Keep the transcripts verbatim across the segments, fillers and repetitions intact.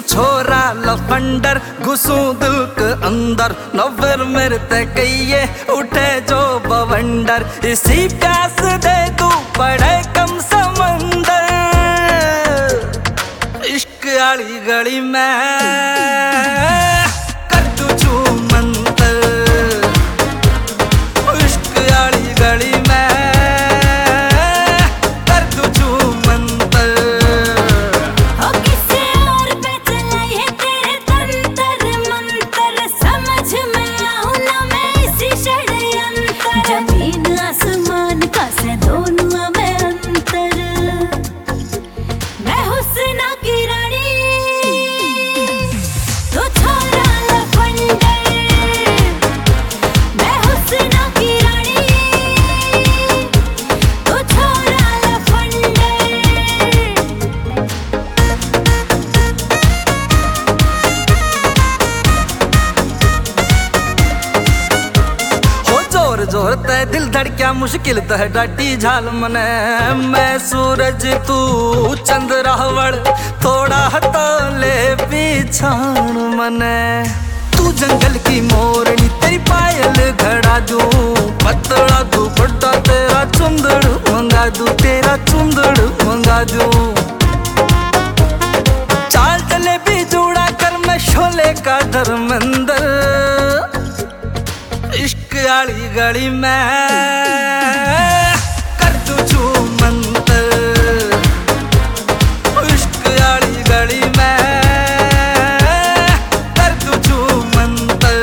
छोरा लफंडर घुसू दिल के अंदर न फिर मेरे ते कहिए उठे जो बवंडर इसी प्यास दे तू पड़े कम समंदर इश्क आली गली में जोर ते दिल धड़क्या मुश्किल तह डाटी झाल मने मैं सूरज तू चंद रावण थोड़ा तो ले पीछाण मने तू जंगल की मोरनी तेरी पायल घड़ा दू पतला तू बड़ा तेरा चुंदड़ मंगा दू तेरा चुंदड़ मंगा दू चाल चले भी जुड़ा कर मैं शोले का धर्मेंद्र इश्क आली गली में कर तुझू मंतर इश्क आली गली में कर तुझू मंतर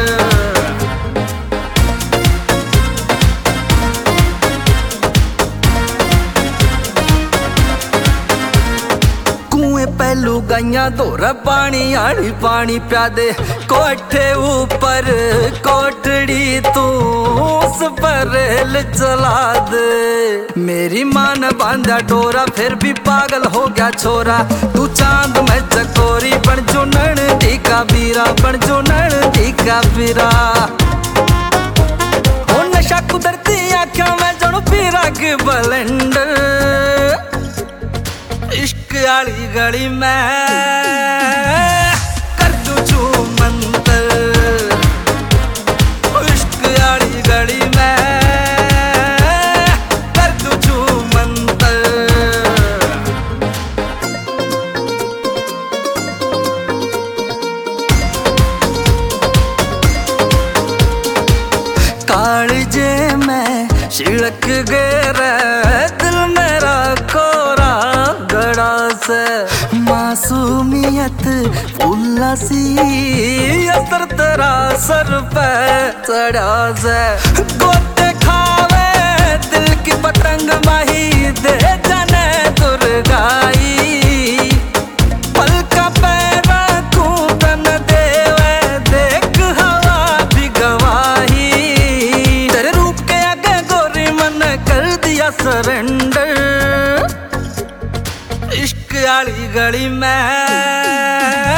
कुएं पहलू गैया दौरा पानी आड़ी पानी प्यादे कोठे ऊपर कोठड़ी तू उस पर रेल चला दे मेरी माँ ने बांधा डोरा फिर भी पागल हो गया छोरा तू चांद में चकोरी बन जो नैनी का बीरा बन जो नैनी का बीरा ओ नशा कुदरती आँखों में जनो पीरा के बलेंडर इश्क आली गली में कालजे में छिड़क गए दिल मेरा कोरा गड़ा से मासूमियत फूला सी असर तेरा सर पे चढ़ा से गोते खावे दिल की पतंग माही दे जाने दुर्गाई पलका पैरा कूटन देवे देख हवा भी गवाही कर दिया सरेंडर इश्क आली गली में